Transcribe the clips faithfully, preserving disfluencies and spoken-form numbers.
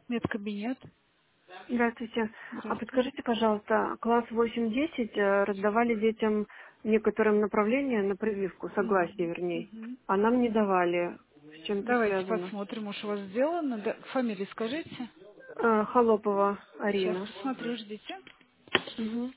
Медкабинет. Здравствуйте. А Здравствуйте. подскажите, пожалуйста, класс восемь-десять э, раздавали детям некоторым направления на прививку, согласие Мгм. вернее, Мгм. а нам не давали. С чем это Давайте связано? посмотрим, уж у вас сделано. Да, фамилию скажите. Э, Холопова Сейчас Арина. посмотрю, ждите. Мгм.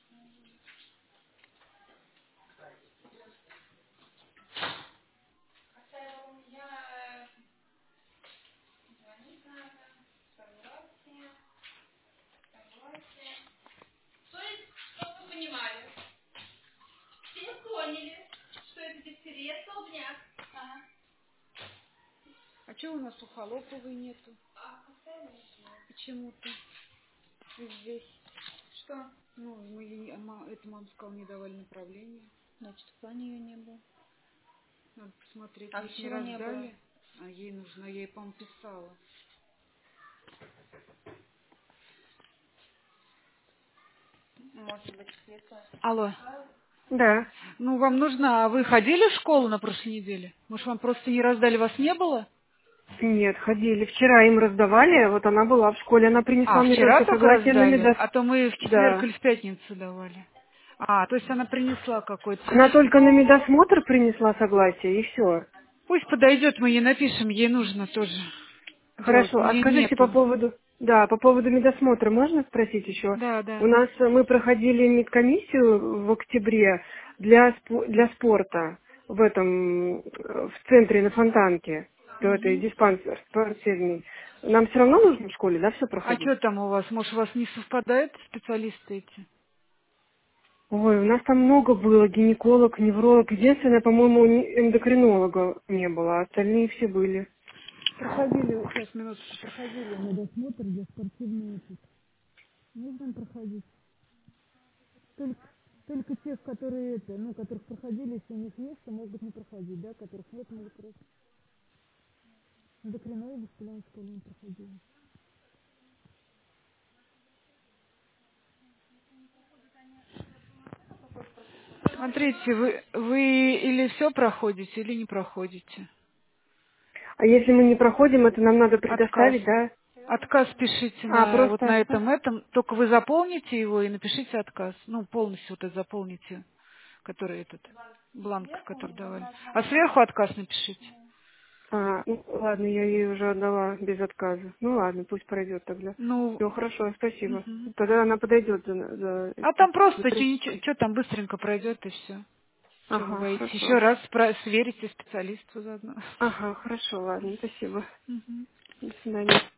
А чего у нас у Холоповой нету? Почему-то. И здесь. Что? Ну, мы ей не- а ма- это мама сказала, не давали направление. Значит, в плане ее не было. Надо посмотреть. А Вы их не чего не было? раздали? А ей нужно, я ей, по-моему, писала. Может быть, где-то. Алло. Да. Ну, вам нужно, а вы ходили в школу на прошлой неделе? Может, вам просто не раздали, вас не было? Нет, ходили. Вчера им раздавали, вот она была в школе, она А, принесла мне вчера только только согласие на раздали? медос. А то мы в четверг Да. или в пятницу давали. А, то есть она принесла какой-то. Она только на медосмотр принесла согласие, и все. Пусть подойдет, мы ей напишем, ей нужно тоже делать. Хорошо. У А нее скажите по нету. поводу, да, по поводу медосмотра можно спросить еще? Да, У да. нас э, мы проходили медкомиссию в октябре для спо- для спорта в этом э, в центре на Фонтанке, в этой Мгм. диспансер спортивный. Нам все равно нужно в школе, да, все А проходить? что там у вас? Может, у вас не совпадают специалисты эти? Ой, у нас там много было, гинеколог, невролог. Единственное, по-моему, не- эндокринолога не было, а остальные все были. Проходили, сейчас, минуточку, проходили медосмотр для спортивной этих. Нужно им проходить. Только, только тех, которые это, ну, которых проходили, если у них место, могут не проходить, да, которых нет, могут просто. Эндокринологи в школе школе не проходили. Смотрите, вы, вы или все проходите, или не проходите. А если мы не проходим, это нам надо Отказ. предоставить, да? Отказ пишите А, на вот на просто... этом этом. Только вы заполните его и напишите отказ. Ну, полностью вот это заполните, который этот бланк, который давали. А сверху отказ напишите. А, ну, ладно, я ей уже отдала без отказа. Ну ладно, пусть пройдет тогда. Ну, Все, хорошо, спасибо. мгм. Тогда она подойдет за, за А этим, там за просто прививкой. что там быстренько пройдет и все. Что вы Ага, боитесь? Еще хорошо. раз про- сверите специалисту заодно. Ага, хорошо, ладно, спасибо. Мгм. До свидания.